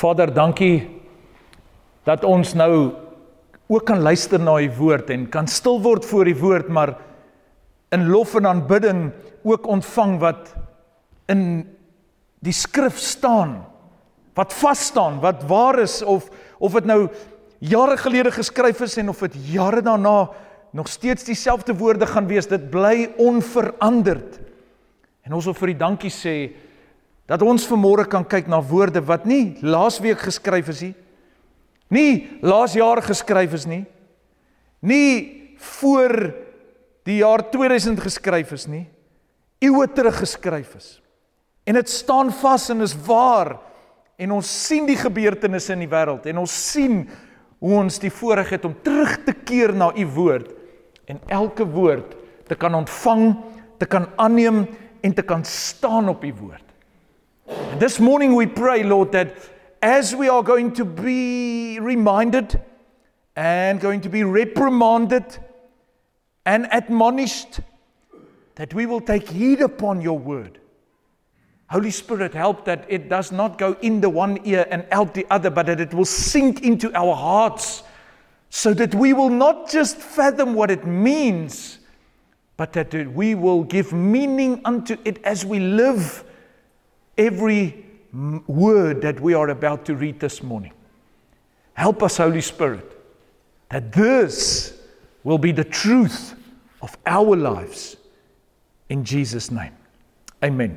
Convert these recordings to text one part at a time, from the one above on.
Vader, dankie dat ons nou ook kan luister na die woord en kan stil word voor die woord, maar in lof en aanbidding ook ontvang wat in die skrif staan, wat vas staan, wat waar is, of het nou jare gelede geskryf is en of het jare daarna nog steeds dieselfde woorde gaan wees, dit bly onveranderd. En ons wil vir die dankie sê, dat ons vanmôre kan kyk na woorde wat nie laasweek geskryf is nie laas jaar geskryf is nie voor die jaar 2000 geskryf is nie, eeue terug geskryf is. En dit staan vas en is waar, en ons sien die gebeurtenisse in die wêreld, en ons sien hoe ons die voorreg het om terug te keer na u woord, en elke woord te kan ontvang, te kan aanneem, en te kan staan op u woord. This morning we pray, Lord, that as we are going to be reminded and going to be reprimanded and admonished, that we will take heed upon your word. Holy Spirit, help that it does not go in the one ear and out the other, but that it will sink into our hearts, so that we will not just fathom what it means, but that we will give meaning unto it as we live every word that we are about to read this morning. Help us, Holy Spirit, that this will be the truth of our lives. In Jesus' name. Amen.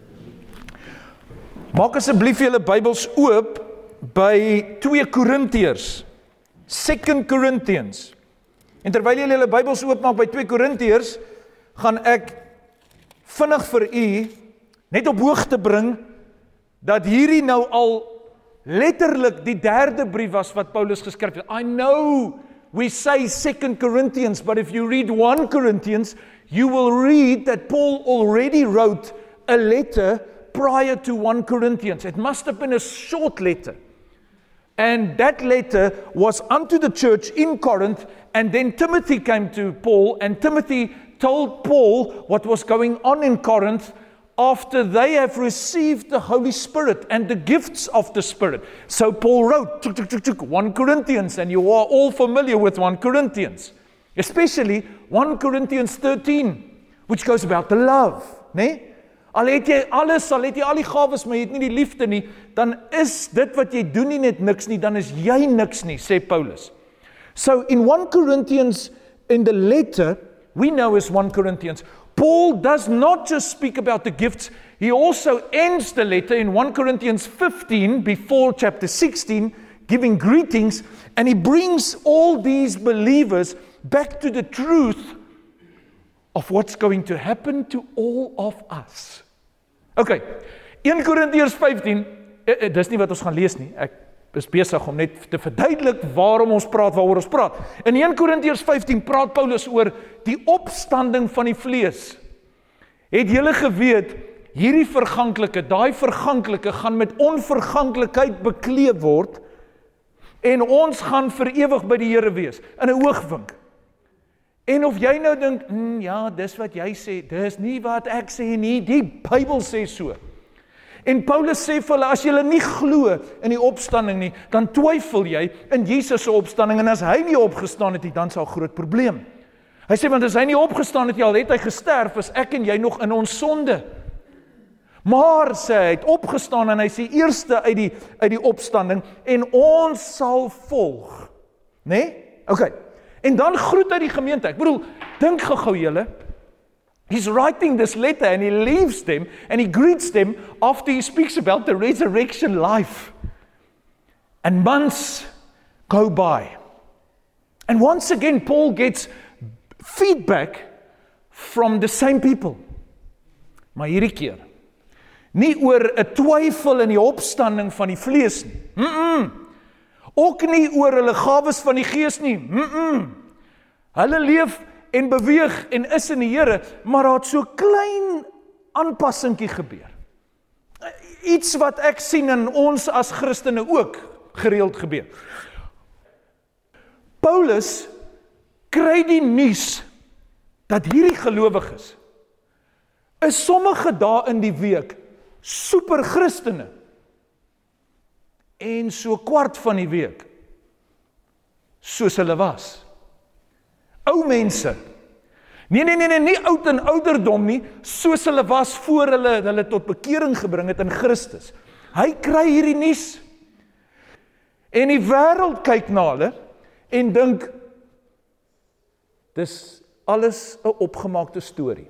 Maak asseblief julle Bybels oop by 2 Korintiërs, 2 Corinthians. En terwyl julle julle Bybels oopmaak by 2 Korintiërs, gaan ek vinnig vir u net op hoogte bring dat hierdie nou al letterlik die 3de brief was wat Paulus geskryf het. I know we say 2 Corinthians, but if you read 1 Corinthians, you will read that Paul already wrote a letter prior to 1 Corinthians. It must have been a short letter. And that letter was unto the church in Corinth, and then Timothy came to Paul, and Timothy told Paul what was going on in Corinth after they have received the Holy Spirit and the gifts of the Spirit. So Paul wrote 1 Corinthians, and you are all familiar with 1 Corinthians, especially 1 Corinthians 13, which goes about the love, né? Al het jy alles, al het jy al die gawes, maar jy het nie die liefde nie, dan is dit wat jy doen nie net niks nie, dan is jy niks nie, sê Paulus. So in 1 Corinthians, in the letter, we know as 1 Corinthians, Paul does not just speak about the gifts, he also ends the letter in 1 Corinthians 15, before chapter 16, giving greetings, and he brings all these believers back to the truth of what's going to happen to all of us. Okay, 1 Korintiërs 15, dis nie wat ons gaan lees nie, ek is besig om net te verduidelik waarom ons praat, waaroor ons praat. In 1 Korintiërs 15 praat Paulus oor die opstanding van die vlees. Het julle geweet, hierdie verganklike, daai verganklike gaan met onverganklikheid bekleed word, en ons gaan vir ewig by die Here wees, in 'n oogwink. En of jy nou dink, ja, dis wat jy sê, dis nie wat ek sê nie, die Bybel sê so. En Paulus sê vir hulle, as julle nie glo in die opstanding nie, dan twyfel jy in Jesus se opstanding, en as hy nie opgestaan het nie, dan is daar 'n groot probleem. Hy sê, want as hy nie opgestaan het nie, al het hy gesterf, is ek en jy nog in ons sonde. Maar sê hy het opgestaan, en hy sê eerste uit die opstanding, en ons sal volg. Né? Okay. En dan groet hy die gemeente. Ek bedoel, dink gou julle, he's writing this letter and he leaves them and he greets them after he speaks about the resurrection life. And months go by. And once again, Paul gets feedback from the same people. Maar hierdie keer, nie oor 'n twyfel in die opstanding van die vlees nie. Ook nie oor hulle gawes van die gees nie. Hulle leef en beweeg en is in die Here, maar daar het so klein aanpassingkie gebeur. Iets wat ek sien in ons as Christene ook gereeld gebeur. Paulus kry die nuus dat hierdie gelowiges is sommige dae in die week super Christene. en so kwart van die week, soos hulle was. Ou mense, nie oud en ouderdom nie, soos hulle was voor hulle tot bekering gebring het in Christus. Hy kry hierdie nuus, en die wêreld kyk na hulle, en dink, dis alles 'n opgemaakte storie.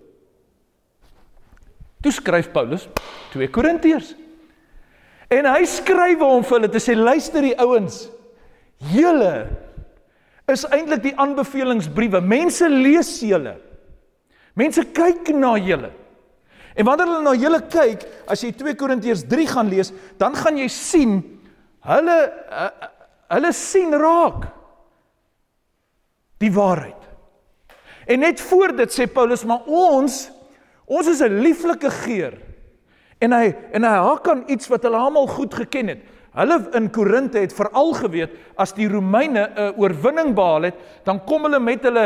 Toe skryf Paulus 2 Korintiërs. En hy skryf om vir hulle te sê, luister die ouens, julle is eintlik die aanbevelingsbriewe. Mense lees julle. Mense kyk na julle. En wanneer hulle na julle kyk, as jy 2 Korintiërs 3 gaan lees, dan gaan jy sien, hulle sien raak die waarheid. En net voor dit sê Paulus, maar ons is 'n lieflike geur. En hy haak aan iets wat hulle almal goed geken het. Hulle in Korinthe het veral geweet, as die Romeine 'n oorwinning behaal het, dan kom hulle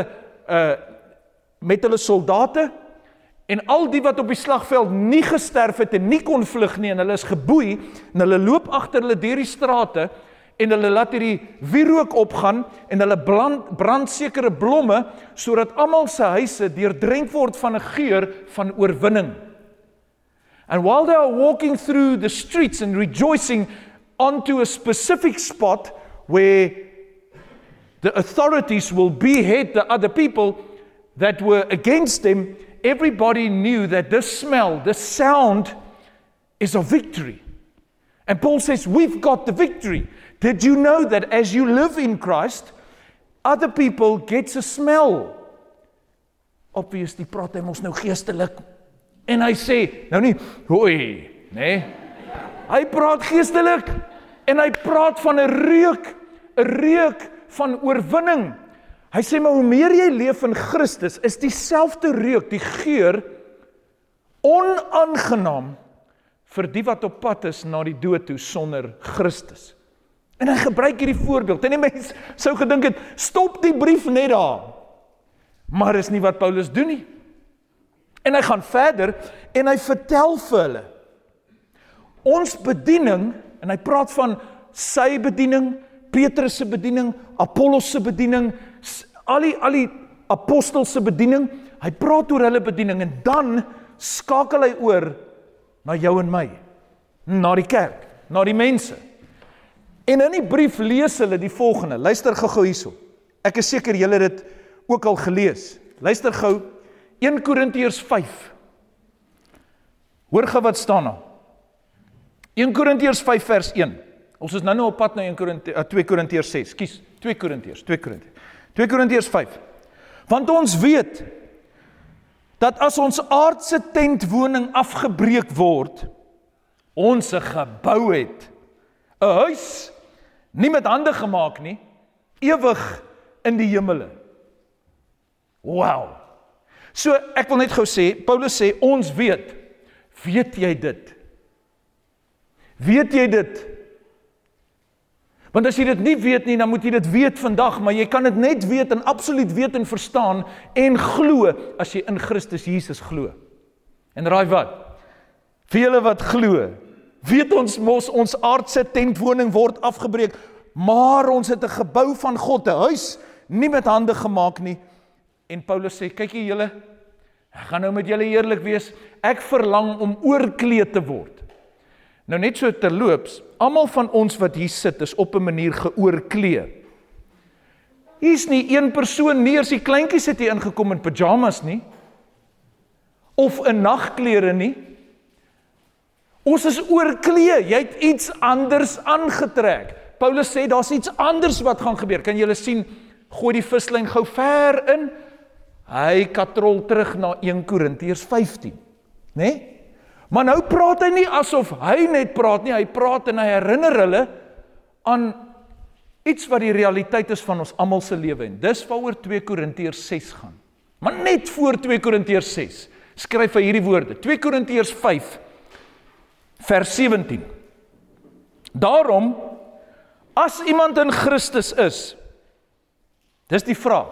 met hulle soldate, en al die wat op die slagveld nie gesterf het en nie kon vlug nie, en hulle is geboei, en hulle loop agter hulle deur die strate, en hulle laat hierdie wierook opgaan, en hulle brand sekere blomme, sodat almal se huise deurdrenk word van 'n geur van oorwinning. And while they are walking through the streets and rejoicing onto a specific spot where the authorities will behead the other people that were against them, everybody knew that this smell, this sound is of victory. And Paul says, we've got the victory. Did you know that as you live in Christ, other people get a smell? Obviously, praat hy ons nou geestelik. En hy sê, nou nie, hoi, nee. Hy praat geestelik, en hy praat van 'n reuk van oorwinning. Hy sê, maar hoe meer jy leef in Christus, is dieselfde reuk, die geur, onaangenaam vir die wat op pad is na die dood toe sonder Christus. En hy gebruik hierdie voorbeeld, en die mens sou gedink het, stop die brief net daar. Maar is nie wat Paulus doen nie. En hy gaan verder, en hy vertel vir hulle, ons bediening, en hy praat van sy bediening, Petrus se bediening, Apollos se bediening, al die apostels se bediening, hy praat oor hulle bediening, en dan skakel hy oor na jou en my, na die kerk, na die mense. En in die brief lees hulle die volgende, luister gou hierso, ek is seker julle het dit ook al gelees, luister gou, 1 Korintiërs 5, hoor gou wat staan nou, 1 Korintiërs 5 vers 1, ons is nou op pad na 2 Korintiërs 6, kies, 2 Korintiërs 5, want ons weet, dat as ons aardse tentwoning afgebreek word, ons 'n gebou het, 'n huis, nie met hande gemaak nie, ewig in die hemele. Wow! So, ek wil net gou sê, Paulus sê, ons weet jy dit? Weet jy dit? Want as jy dit nie weet nie, dan moet jy dit weet vandag, maar jy kan dit net weet en absoluut weet en verstaan en glo as jy in Christus Jesus glo. En raai wat? Vir julle wat glo, weet ons mos ons aardse tentwoning word afgebreek, maar ons het 'n gebou van God, 'n huis, nie met hande gemaak nie. En Paulus sê, kyk julle, ek gaan nou met julle eerlik wees, ek verlang om oorkleed te word. Nou net so terloops, almal van ons wat hier sit is op 'n manier geoorklee. Hier's nie een persoon nie, as die kleintjies het hier ingekom in pyjamas nie, of in nagklere nie. Ons is oorklee, jy het iets anders aangetrek. Paulus sê, daar's iets anders wat gaan gebeur. Kan julle sien, gooi die vislyn gou ver in, hy katrol terug na 1 Korintiërs 15, né? Maar nou praat hy nie asof hy net praat nie, hy praat en hy herinner hulle aan iets wat die realiteit is van ons almal se lewe, en dis waaroor 2 Korintiërs 6 gaan. Maar net voor 2 Korintiërs 6, skryf hy hierdie woorde, 2 Korintiërs 5, vers 17. Daarom, as iemand in Christus is, dis die vraag,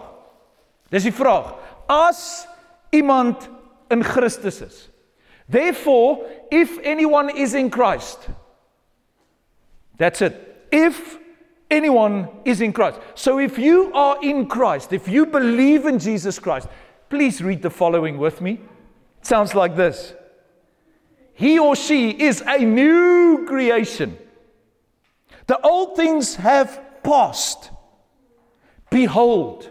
as iemand in Christus is, therefore, if anyone is in Christ, That's it. If anyone is in Christ. So if you are in Christ, if you believe in Jesus Christ, please read the following with me. It sounds like this. He or she is a new creation. The old things have passed. Behold,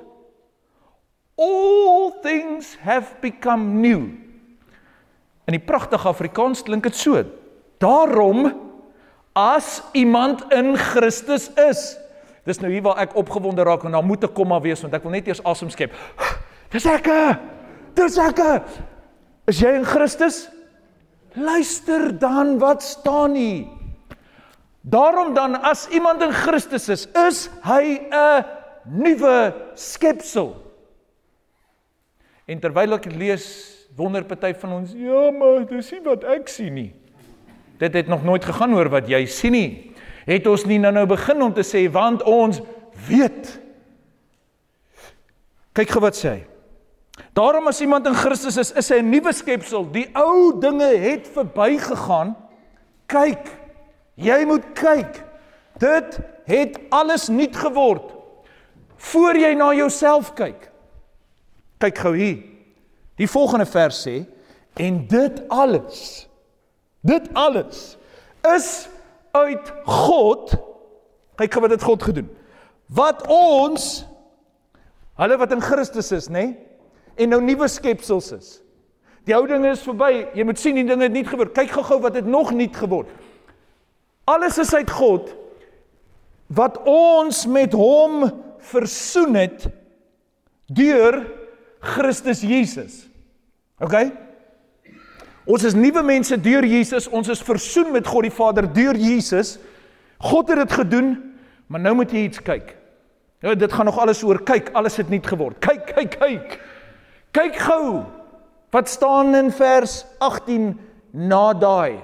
all things have become new. In die pragtige Afrikaans klink dit so. Daarom, as iemand in Christus is. Dis nou hier waar ek opgewonde raak, en dan moet ek komma wees, want ek wil net eers asem skep. Dis ek! Is jy in Christus? Luister dan, wat staan nie? Daarom dan, as iemand in Christus is hy 'n nuwe skepsel. En terwyl ek lees, wonder party van ons, ja, maar dis nie wat ek sien nie. Dit het nog nooit gegaan oor wat jy sien nie. Het ons nie nou begin om te sê, want ons weet. Kyk gou wat sê hy. Daarom as iemand in Christus is hy 'n nuwe skepsel. Die ou dinge het verbygegaan. Kyk, jy moet kyk. Dit het alles nuut geword. Voor jy na jouself kyk. Kyk gou hier. Die volgende vers sê, en dit alles is uit God. Kyk gou wat het God gedoen. Wat ons, hulle wat in Christus is, nê? En nou nuwe skepsels is. Die ou dinge is verby. Jy moet sien die dinge het nuut geword. Kyk gou wat het nog nuut geword. Alles is uit God wat ons met hom versoen het deur Christus Jesus. Okay? Ons is nuwe mense deur Jesus. Ons is versoen met God die Vader deur Jesus. God het dit gedoen, maar nou moet jy iets kyk. Nou, dit gaan nog alles oor kyk. Alles het nuut geword. Kyk. Kyk gou, wat staan in vers 18 na daai.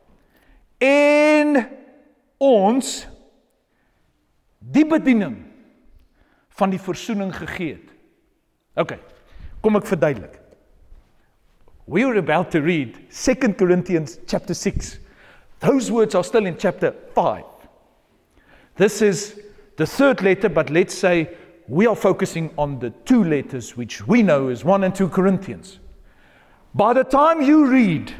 En ons die bediening van die versoening gegee het. Okay, kom ek verduidelik. We are about to read 2 Corinthians chapter 6. Those words are still in chapter 5. This is the third letter, but let's say we are focusing on the two letters which we know as 1 and 2 Corinthians. By the time you read,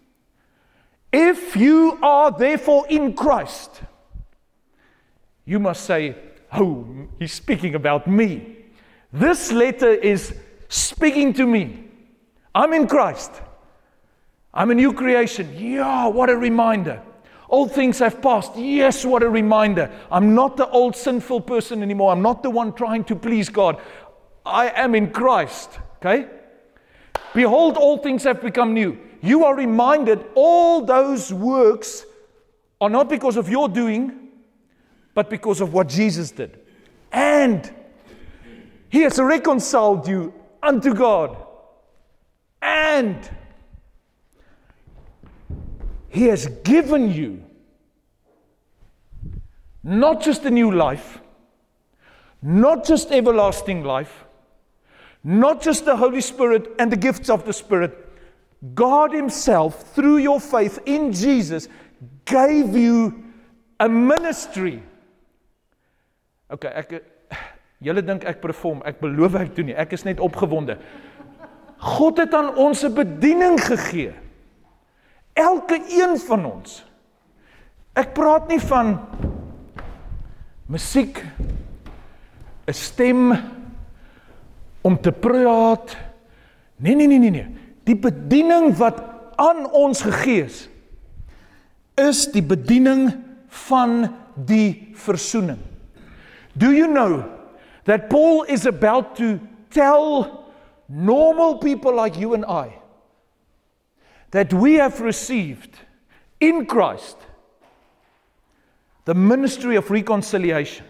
if you are therefore in Christ, you must say, oh, he's speaking about me. This letter is speaking to me. I'm in Christ. I'm a new creation. Yeah, what a reminder. Old things have passed. Yes, what a reminder. I'm not the old sinful person anymore. I'm not the one trying to please God. I am in Christ. Okay? Behold, all things have become new. You are reminded all those works are not because of your doing, but because of what Jesus did. And He has reconciled you unto God. And He has given you not just a new life, not just everlasting life, not just the Holy Spirit and the gifts of the Spirit. God Himself, through your faith in Jesus, gave you a ministry. Okay, julle dink ek perform, ek beloof ek doen nie, ek is net opgewonde. God het aan ons 'n bediening gegee. Elke een van ons. Ek praat nie van musiek, 'n stem om te praat. Nee. Die bediening wat aan ons gegee is die bediening van die versoening. Do you know that Paul is about to tell normal people like you and I that we have received in Christ the ministry of reconciliation.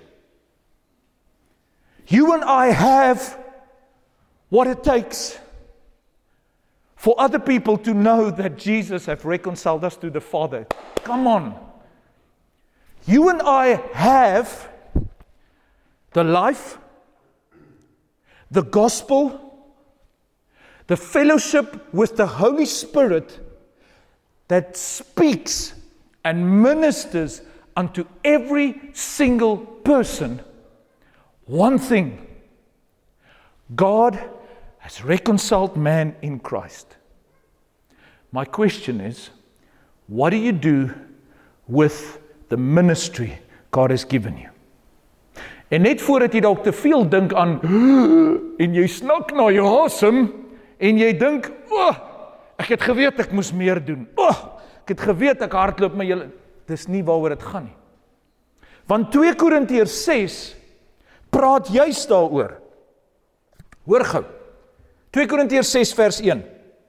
You and I have what it takes for other people to know that Jesus has reconciled us to the Father. Come on. You and I have the life, the gospel, the fellowship with the Holy Spirit that speaks and ministers unto every single person one thing. God has reconciled man in Christ. My question is, what do you do with the ministry God has given you? En net voordat jy dalk te veel dink aan en jy snak na jou asem en jy dink, ek het geweet ek moes meer doen. Ek het geweet ek hardloop my hele. Dis nie waaroor dit gaan nie. Want 2 Korintiërs 6 praat juist daaroor. Hoor gou. 2 Korintiërs 6 vers 1.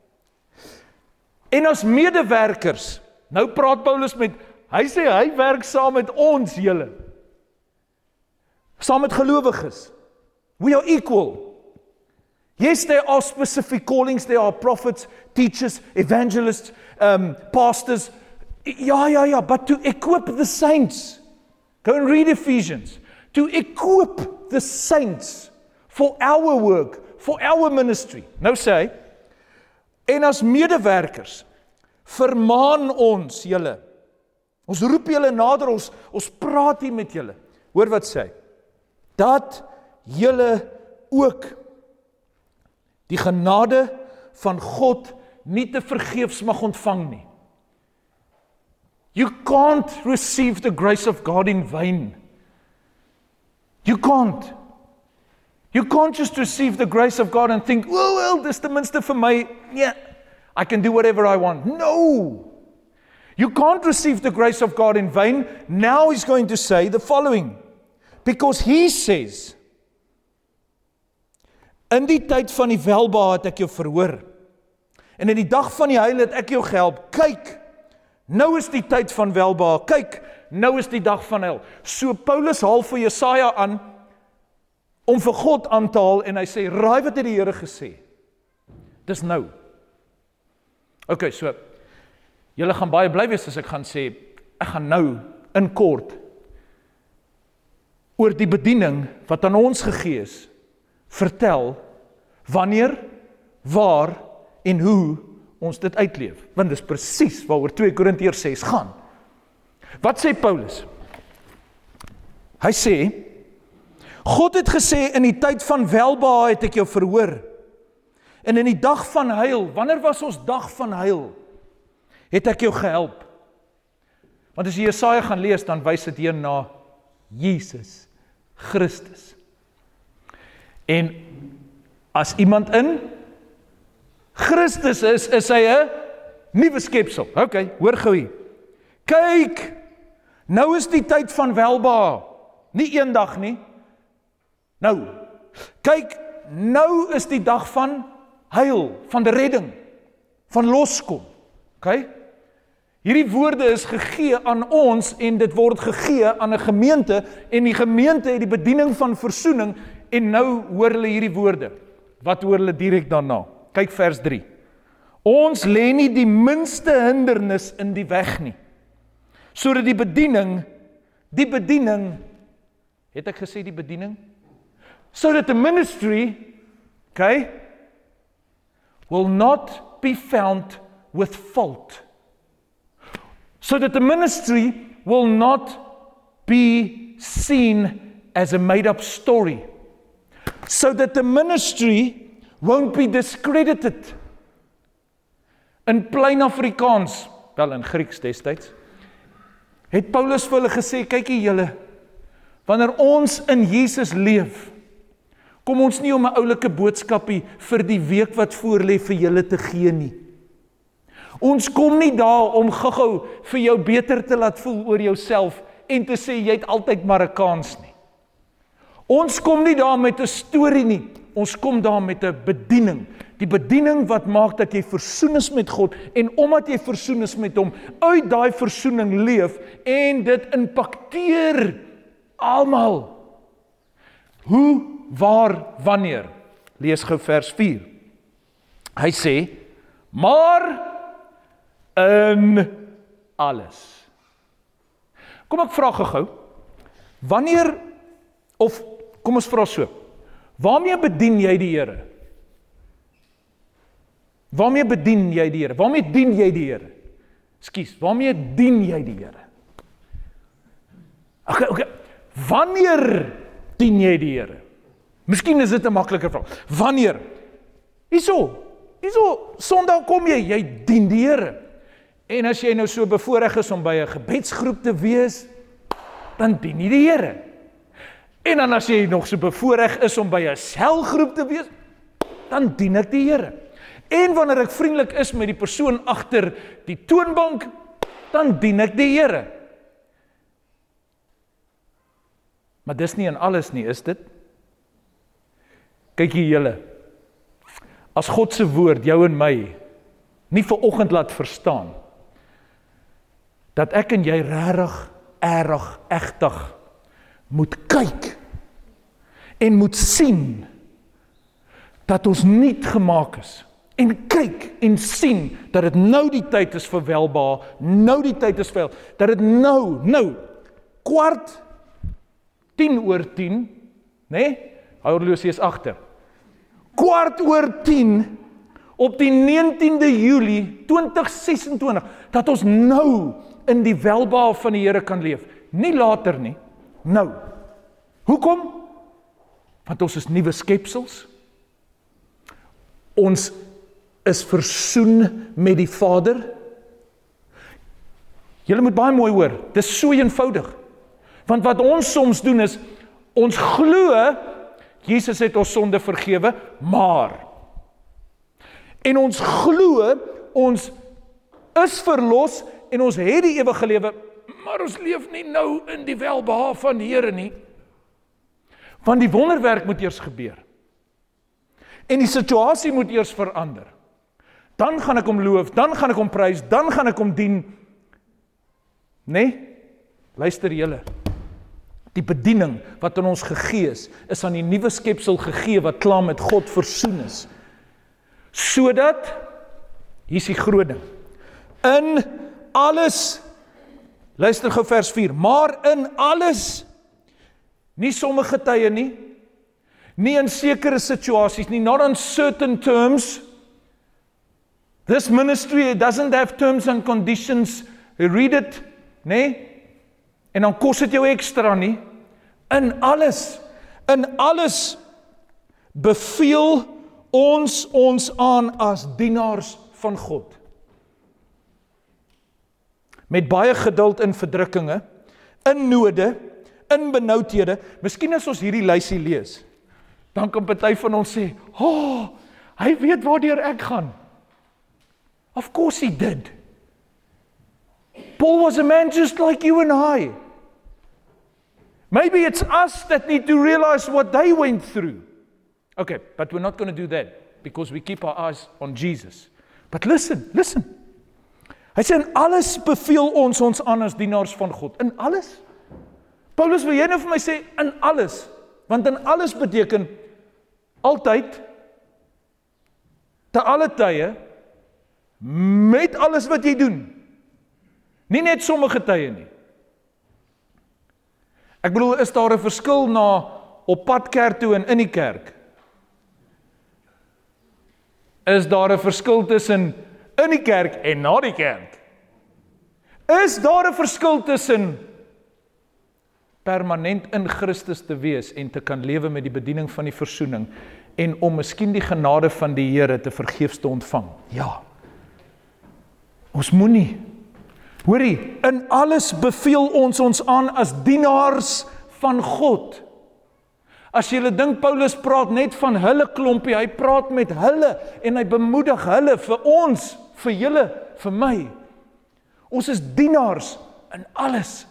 En as medewerkers, nou praat Paulus hy sê hy werk saam met ons julle. Saam met gelowiges. We are equal. Yes, there are specific callings. There are prophets, teachers, evangelists, pastors. Yeah, but to equip the saints. Go and read Ephesians. To equip the saints for our work, for our ministry. Nou sê hy, en as medewerkers, vermaan ons julle. Ons roep julle nader, ons praat hier met julle. Hoor wat sê hy? Dat julle ook die genade van God nie te vergeefs mag ontvang nie. You can't receive the grace of God in vain. You can't. You can't just receive the grace of God and think, well, dis ten minste vir my, yeah, I can do whatever I want. No! You can't receive the grace of God in vain. Now he's going to say the following. Because he says, in die tyd van die welbehae het ek jou verhoor. En in die dag van die heil het ek jou gehelp. Kyk, nou is die tyd van welbehae. Kyk, nou is die dag van heil. So Paulus haal vir Jesaja aan, om vir God aan te haal, en hy sê, raai wat het die Here gesê? Dis nou. Okay, so, julle gaan baie bly wees as ek gaan sê, ek gaan nou, in kort, oor die bediening, wat aan ons gegee is, vertel, wanneer, waar, en hoe, ons dit uitleef. Want dis presies, waaroor 2 Korintiërs 6 gaan. Wat sê Paulus? Hy sê, God het gesê, in die tyd van welbehae het ek jou verhoor. En in die dag van heil, wanneer was ons dag van heil? Het ek jou gehelp. Want as jy Jesaja gaan lees, dan wys dit hier na Jesus Christus. En as iemand in Christus is hy 'n nuwe skepsel. Okay, hoor gou hier. Kyk, nou is die tyd van welbehae. Nie eendag nie. Nou, kyk, nou is die dag van heil, van die redding, van loskom. Okay? Hierdie woorde is gegee aan ons en dit word gegee aan 'n gemeente en die gemeente het die bediening van versoening en nou hoor hulle hierdie woorde. Wat hoor hulle direk daarna? Kyk vers 3. Ons lê nie die minste hindernis in die weg nie. Sodat die bediening, het ek gesê die bediening? So that the ministry, okay, will not be found with fault. So that the ministry will not be seen as a made-up story. So that the ministry won't be discredited. In plain Afrikaans, wel in Grieks destyds, het Paulus vir hulle gesê, kykie julle, wanneer ons in Jesus leef, kom ons nie om 'n oulike boodskapie vir die week wat voorlê vir julle te gee nie. Ons kom nie daar om gou-gou vir jou beter te laat voel oor jouself en te sê jy het altyd maar 'n kans nie. Ons kom nie daar met 'n storie nie. Ons kom daar met 'n bediening. Die bediening wat maak dat jy versoen is met God en omdat jy versoen is met hom, uit daai versoening leef en dit impakteer almal. Hoe, waar, wanneer? Lees gou vers 4. Hy sê, maar in alles. Kom ek vra gou, wanneer, of kom ons vra so, waarmee bedien jy die Here? Waarmee bedien jy die Here? Waarmee dien jy die Here? Ekskuus, waarmee dien jy die Here? Okay. Wanneer dien jy die Here? Miskien is dit 'n makliker vraag. Wanneer? Hierso, Sondag kom jy dien die Here. En as jy nou so bevoorreg is om by 'n gebedsgroep te wees, dan dien jy die Here. En dan as jy nog so bevoorreg is om by 'n selgroep te wees, dan dien ek die Here. En wanneer ek vriendelik is met die persoon agter die toonbank, dan dien ek die Here. Maar dis nie in alles nie, is dit? Kyk hier julle. As God se woord jou en my nie vanoggend laat verstaan dat ek en jy regtig, egtig moet kyk en moet sien dat ons nuut gemaak is. En kyk en sien dat dit nou die tyd is vir welbehae, nou die tyd is vir dat dit nou 10:10, né? Hou horlosie is agter. 10:15 op die 19de Julie 2026 dat ons nou in die welbehae van die Here kan leef. Nie later nie, nou. Hoekom? Want ons is nuwe skepsels. Ons is versoen met die Vader. Julle moet baie mooi hoor, dit is so eenvoudig. Want wat ons soms doen is, ons glo, Jesus het ons sonde vergewe, maar. En ons glo, ons is verlos, en ons het die ewige lewe, maar ons leef nie nou in die welbehae van die Here nie. Want die wonderwerk moet eers gebeur. En die situasie moet eers verander. Dan gaan ek hom loof, dan gaan ek hom prys, dan gaan ek hom dien. Nee, luister julle. Die bediening wat aan ons gegee is aan die nuwe skepsel gegee wat klaar met God versoen is. Sodat, hier is die groot ding, in alles, luister gou vers 4, maar in alles, nie sommige tye nie in sekere situasies nie, not on certain terms. This ministry doesn't have terms and conditions, read it, nee, en dan kos dit jou ekstra nie. In alles beveel ons aan as dienaars van God. Met baie geduld in verdrukkinge, in node, in benoudhede. Miskien as ons hierdie lysie lees, dan kan party van ons sê, hy weet waardeur ek gaan. Of course he did. Paul was a man just like you and I. Maybe it's us that need to realize what they went through. Okay, but we're not going to do that because we keep our eyes on Jesus. But listen. Hy sê, in alles beveel ons aan as dienaars van God. In alles? Paulus, wil jy nou vir my sê, in alles? Want in alles beteken altyd, te alle tye, met alles wat jy doen. Nie net sommige tye nie. Ek bedoel, is daar 'n verskil na op pad kerk toe en in die kerk? Is daar 'n verskil tussen in die kerk en na die kerk? Is daar 'n verskil tussen permanent in Christus te wees en te kan lewe met die bediening van die versoening en om miskien die genade van die Here te vergeefs te ontvang? Ja. Ons moenie. Hoorie, in alles beveel ons aan as dienaars van God. As jy dink Paulus praat net van hulle klompie, hy praat met hulle en hy bemoedig hulle vir ons, vir julle, vir my. Ons is dienaars in alles,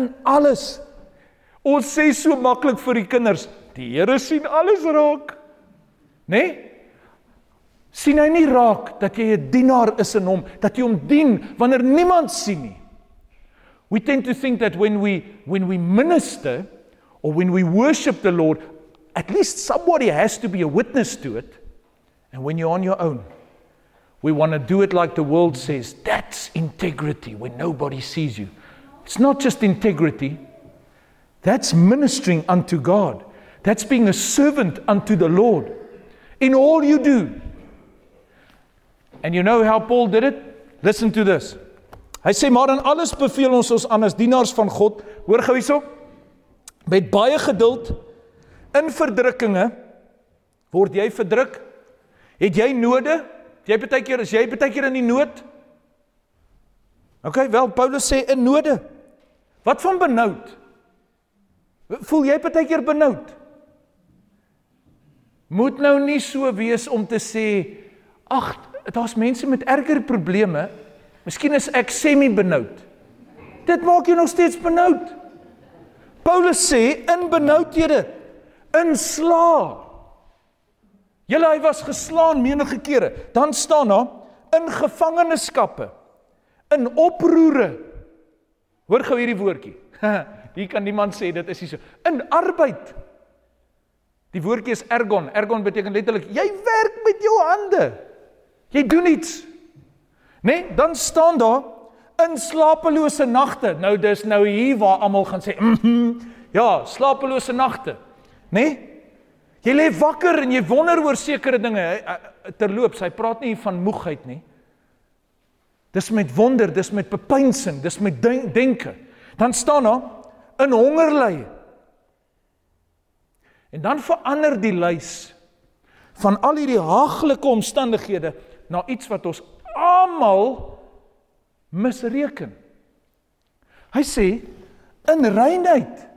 Ons sê so maklik vir die kinders, die Here sien alles raak. Nee? Sien hy nie raak dat jy 'n dienaar is in hom, dat jy hom dien wanneer niemand sien nie. We tend to think that when we minister or when we worship the Lord, at least somebody has to be a witness to it. And when you're on your own, we want to do it like the world says. That's integrity, when nobody sees you. It's not just integrity. That's ministering unto God. That's being a servant unto the Lord. In all you do. And you know how Paul did it? Listen to this. Hy sê, maar in alles beveel ons aan as dienaars van God. Hoor gou hierso. met baie geduld, in verdrukkinge, word jy verdruk? Het jy node? Is jy partykeer in die nood? Okay, wel, Paulus sê in node. Wat van benoud? Voel jy partykeer benoud? Moet nou nie so wees om te sê, ag, daar's mense met erger probleme, miskien is ek semi-benoud. Dit maak jy nog steeds benoud. Paulus sê, in benoudhede, in sla. Hy was geslaan menige kere. Dan staan daar, in gevangenskappe, in oproere. Hoor gou hierdie woordjie. Hier kan niemand sê, dit is nie so. In arbeid. Die woordjie is ergon. Ergon beteken letterlik, jy werk met jou hande. Jy doen iets. Nee, dan staan daar, in slapelose nagte. Nou, dis nou hier waar almal gaan sê, ja, slapelose nagte. Nee? Jy lê wakker en jy wonder oor sekere dinge. Terloops, hy praat nie van moegheid nie. Dis met wonder, dis met bepeinsing, dis met denke. Dan staan daar, in hongerly. En dan verander die lys van al hierdie haaglike omstandighede na iets wat ons almal misreken. Hy sê, in reinheid.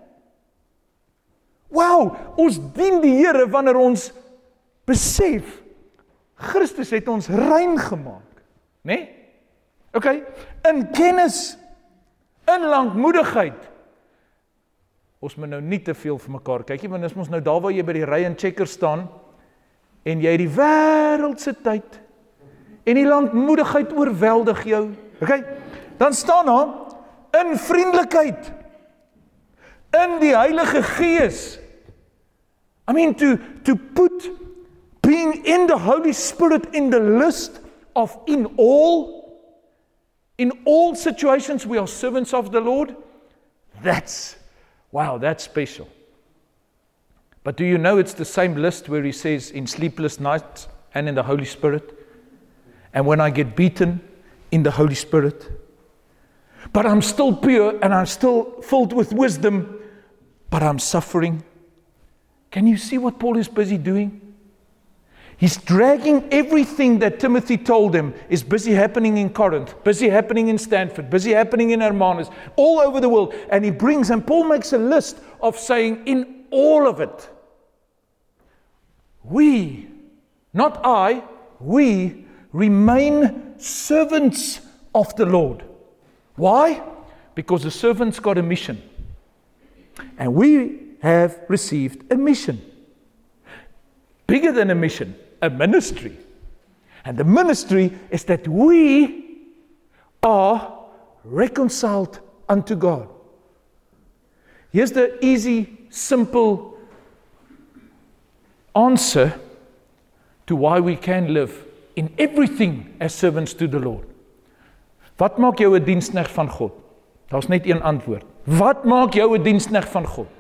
Wow, ons dien die Here wanneer ons besef, Christus het ons rein gemaak. Nee? Okay, in kennis, in lankmoedigheid. Ons moet nou nie te veel vir mekaar kyk nie, want is ons nou daar waar jy by die ry en checker staan, en jy die wêreldse tyd, en die lankmoedigheid oorweldig jou. Okay, dan staan daar, in vriendelikheid, in die Heilige Gees. I mean, to put being in the Holy Spirit in the list of in all situations we are servants of the Lord. That's special. But do you know it's the same list where he says in sleepless nights and in the Holy Spirit? And when I get beaten in the Holy Spirit, but I'm still pure and I'm still filled with wisdom, but I'm suffering. Can you see what Paul is busy doing? He's dragging everything that Timothy told him is busy happening in Corinth, busy happening in Stanford, busy happening in Hermanus, all over the world. And Paul makes a list of saying, in all of it, we, not I, we remain servants of the Lord. Why? Because the servant's got a mission. And we have received a mission. Bigger than a mission, a ministry. And the ministry is that we are reconciled unto God. Here's the easy, simple answer to why we can live in everything as servants to the Lord. Wat maak jou 'n diensknegt van God? Daar's net een antwoord. Wat maak jou 'n diensknegt van God?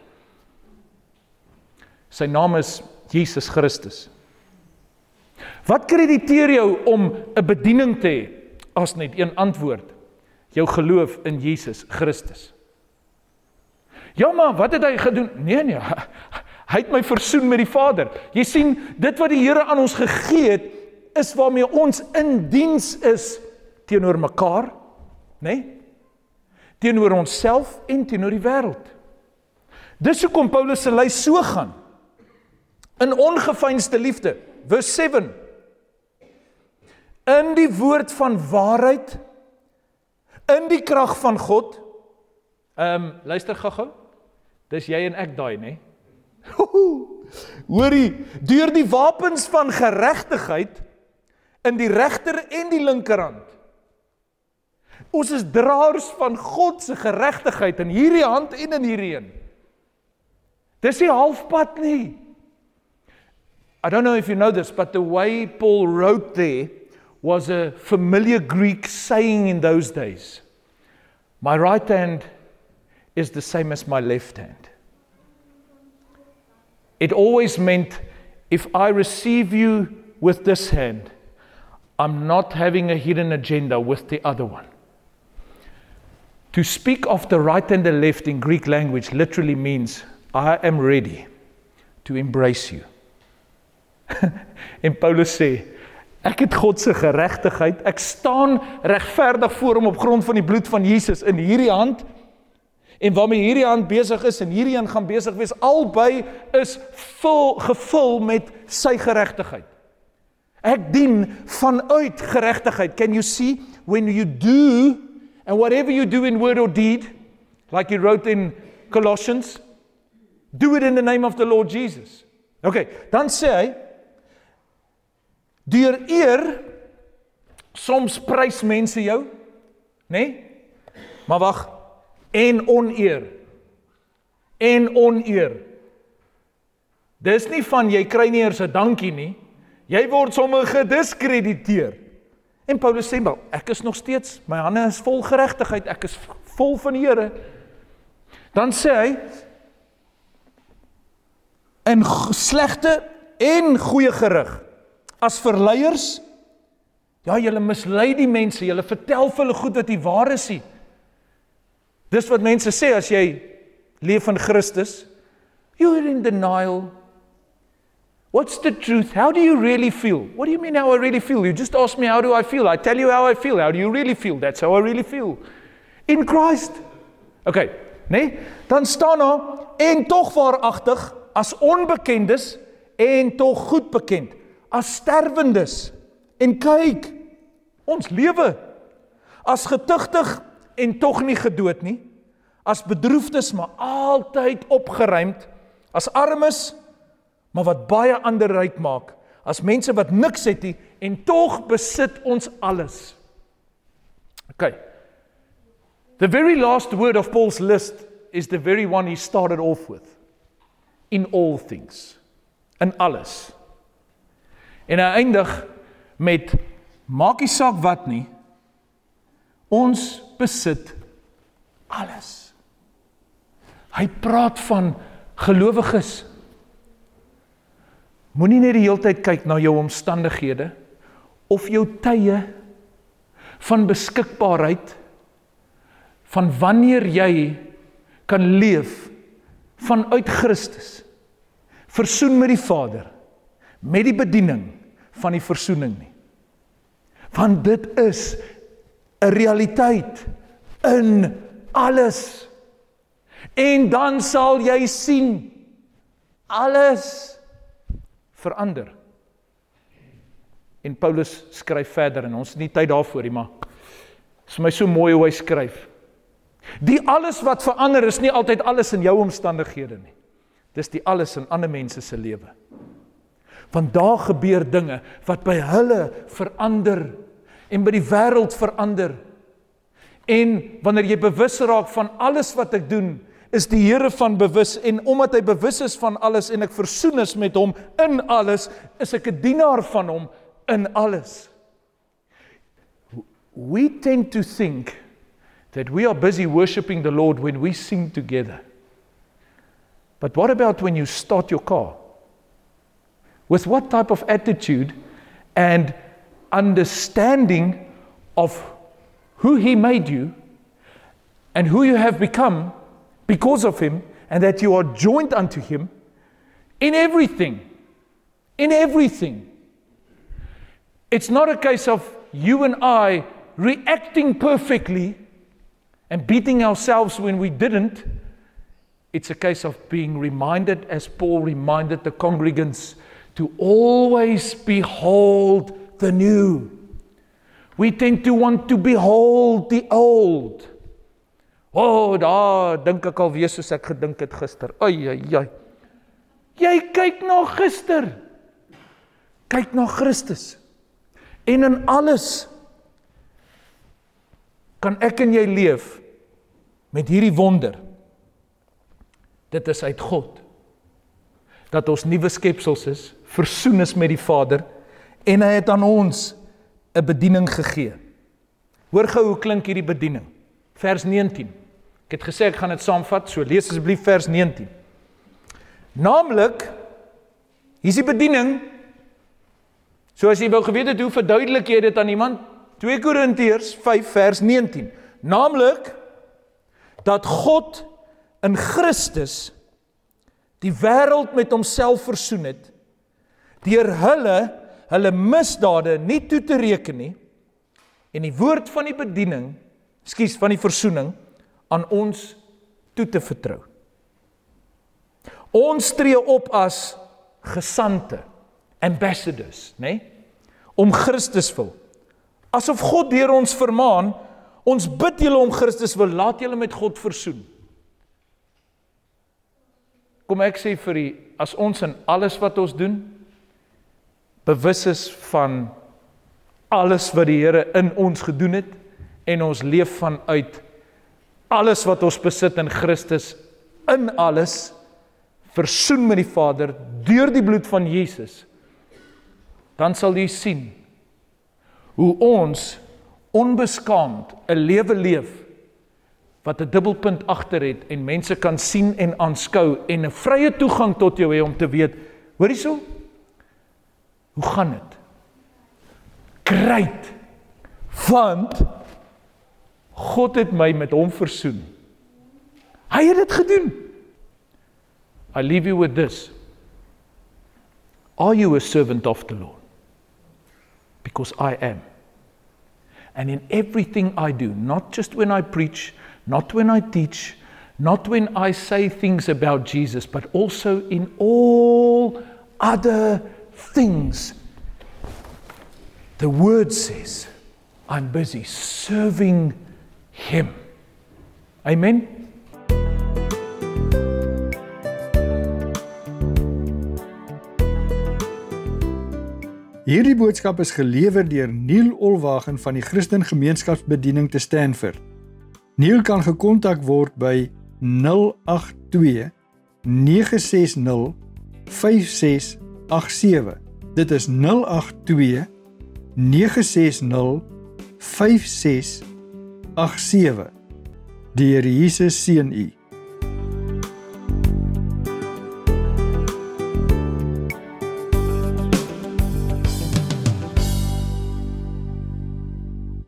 Sy naam is Jesus Christus. Wat krediteer jou om 'n bediening te hê? As net een antwoord. Jou geloof in Jesus Christus. Ja, maar wat het hy gedoen? Nee, hy het my versoen met die Vader. Jy sien, dit wat die Here aan ons gegee het, is waarmee ons in diens is teenoor mekaar, nee? Teenoor onsself en teenoor die wêreld. Dis hoekom Paulus se lys so gaan. In ongeveinsde liefde, vers 7. In die woord van waarheid, in die krag van God. Luister gou-gou. Dis jy en ek daai, nee? Hoorie, deur die wapens van geregtigheid in die regter en die linkerhand. Ons is draers van God se geregtigheid in hierdie hand en in hierdie een. Dis nie halfpad nie. I don't know if you know this, but the way Paul wrote there was a familiar Greek saying in those days. My right hand is the same as my left hand. It always meant, if I receive you with this hand, I'm not having a hidden agenda with the other one. To speak of the right and the left in Greek language literally means I am ready to embrace you. En Paulus sê, ek het God se geregtigheid, ek staan regverdig voor hom op grond van die bloed van Jesus in hierdie hand, en waarmee hierdie hand besig is, en hierdie een gaan besig wees, albei is gevul met sy geregtigheid. Ek dien vanuit geregtigheid. Can you see, when you do, and whatever you do in word or deed, like he wrote in Colossians, do it in the name of the Lord Jesus. Okay, dan sê hy, deur eer, soms prys mense jou, nee? Maar wag, en oneer. En oneer. Dis nie van, jy kry nie eers 'n dankie nie, jy word sommer gediskrediteer. En Paulus sê, maar ek is nog steeds, my hande is vol geregtigheid, ek is vol van die Here. Dan sê hy, in slegte en goeie gerig, as verleiers, ja, julle mislei die mense, julle vertel vir hulle goed wat nie waar is nie. Dis wat mense sê as jy leef in Christus, you're in denial. What's the truth? How do you really feel? What do you mean how I really feel? You just ask me how do I feel. I tell you how I feel. How do you really feel? That's how I really feel. In Christ. Okay, nee? Dan staan daar, en tog waaragtig, as onbekendes, en tog goed bekend, as sterwendes, en kyk, ons lewe, as getuchtig, en tog nie gedood nie, as bedroefdes, maar altyd opgeruimd, as armes, maar wat baie ander ryk maak, as mense wat niks het nie, en tog besit ons alles. Okay. The very last word of Paul's list is the very one he started off with. In all things. In alles. En hy eindig met, maak nie saak wat nie, ons besit alles. Hy praat van gelowiges. Moenie net die hele tyd kyk na jou omstandighede, of jou tye van beskikbaarheid, van wanneer jy kan leef vanuit Christus, versoen met die Vader, met die bediening van die versoening nie. Want dit is 'n realiteit in alles. En dan sal jy sien, alles verander. En Paulus skryf verder, en ons het nie tyd daarvoor nie, maar is vir my so mooi hoe hy skryf. Die alles wat verander is nie altyd alles in jou omstandighede nie. Dis die alles in ander mense se lewe. Want daar gebeur dinge wat by hulle verander en by die wêreld verander. En wanneer jy bewus raak van alles wat ek doen, is die Here van bewus, en omdat hy bewus is van alles en ek versoen is met hom in alles, is ek 'n dienaar van hom in alles. We tend to think that we are busy worshiping the Lord when we sing together. But what about when you start your car? With what type of attitude and understanding of who He made you and who you have become because of Him, and that you are joined unto Him in everything. In everything. It's not a case of you and I reacting perfectly and beating ourselves when we didn't. It's a case of being reminded, as Paul reminded the congregants, to always behold the new. We tend to want to behold the old. Oh, daar dink ek alweer soos ek gedink het gister. Ai. Jy kyk na gister. Kyk na Christus. En in alles kan ek en jy leef met hierdie wonder. Dit is uit God. Dat ons nuwe skepsels is, versoen is met die Vader, en hy het aan ons 'n bediening gegee. Hoor gou hoe klink hierdie bediening. Vers 19. Ek het gesê ek gaan dit saamvat, so lees asseblief vers 19. Naamlik, hier is die bediening, so as jy wou geweet het, hoe verduidelik jy dit aan iemand? 2 Korintiërs 5 vers 19. Naamlik, dat God in Christus die wêreld met homself versoen het, deur hulle misdade nie toe te reken nie, en die woord van die bediening, van die versoening, aan ons toe te vertrou. Ons tree op as gesandte, ambassadors, om Christus wil. Asof God deur ons vermaan, ons bid julle om Christus wil, laat julle met God versoen. Kom ek sê vir u, as ons in alles wat ons doen, bewus is van alles wat die Here in ons gedoen het, en ons leef vanuit alles wat ons besit in Christus, in alles, versoen met die Vader, deur die bloed van Jesus, dan sal jy sien, hoe ons onbeskaamd 'n lewe leef, wat 'n dubbelpunt agter het, en mense kan sien en aanskou, en 'n vrye toegang tot jou hê om te weet, hoor hierso, hoe gaan dit? Great, want God het my met hom versoen. Hy het dit gedoen. I leave you with this. Are you a servant of the Lord? Because I am. And in everything I do, not just when I preach, not when I teach, not when I say things about Jesus, but also in all other things. The word says, I'm busy serving Him. Amen? Hierdie boodskap is gelewer deur Neil Olwagen van die Christen Gemeenskapsbediening te Stanford. Neil kan gekontak word by 082 960 5687. Dit is 082 960 5687. Die Here Jesus seën u.